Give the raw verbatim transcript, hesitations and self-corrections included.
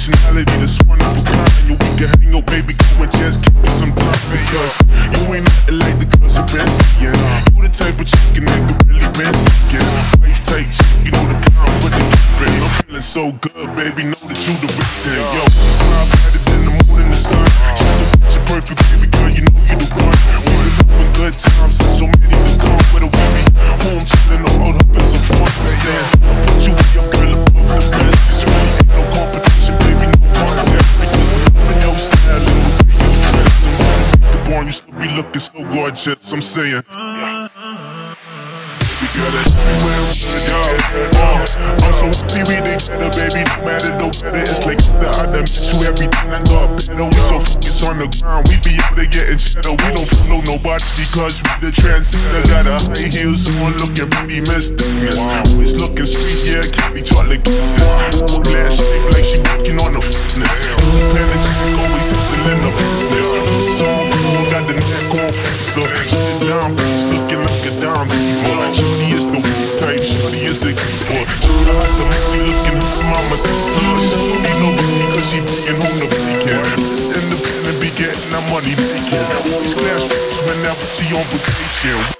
personality that's one of a kind. You we can hang out, baby, go and just keep it some time. Because you ain't nothing like the girls I've been seeing. You the type of chicken that could really been seeking. Wife type chick, you know the kind for the keeping. I'm feeling so good, baby, know that you the reason. Yo, smile better than the moon and the sun. She's so picture perfect, baby girl, you know you the one. Wanna live in good times, there's so many to come. Whether we be home chillin' or out having some fun. Saying, put you with your girl above the best. Cause really ain't no competition, baby, no contest. Because I'm loving your style and the way you dress. And when you wake up on, you still be looking so gorgeous. I'm saying, baby girl, that's everywhere I'm good, yeah. uh, I'm so happy we together, baby, no matter, no better. It's like the I done met you, everything I got better. We so focused on the ground, we be able to get in cheddar. We don't follow nobody because we the transcender. Got a high heels on, looking pretty mysterious. Always looking sweet, yeah, keep me chocolate kisses. Full glass shape like she working on the fitness. Planet chick, always hustling the business. So cool, got the neck on freezer. She the down piece, looking like a down diva. Shorty is the weave type, shorty is a keeper. She got the money looking hot, mama sister. She don't need no baby cause she bringing home the bacon. This independent be getting that money making. Always glass trips whenever she on vacation.